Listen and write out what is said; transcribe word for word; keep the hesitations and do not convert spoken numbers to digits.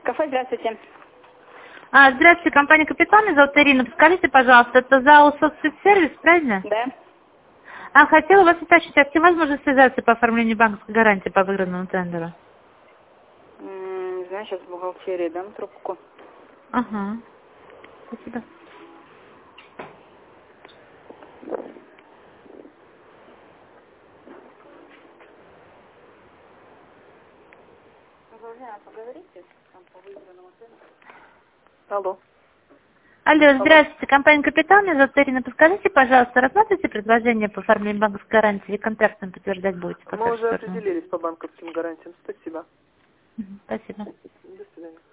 Кафе, здравствуйте. А, здравствуйте, компания «Капитан», меня зовут Ирина. Подскажите, пожалуйста, это ЗАО «Соцсервис», правильно? Да. А, хотела вас уточнить, а с кем возможно связаться по оформлению банковской гарантии по выигранному тендеру? М, Не знаю, сейчас в бухгалтерии дам трубку. Ага. Спасибо. Алло. Алло, здравствуйте, компания «Капитан», меня зовут Ирина. Подскажите, пожалуйста, рассматриваете предложение по оформлению банковской гарантии или контрактом подтверждать будете? Мы уже определились по банковским гарантиям. Спасибо. Мгм, спасибо. До свидания.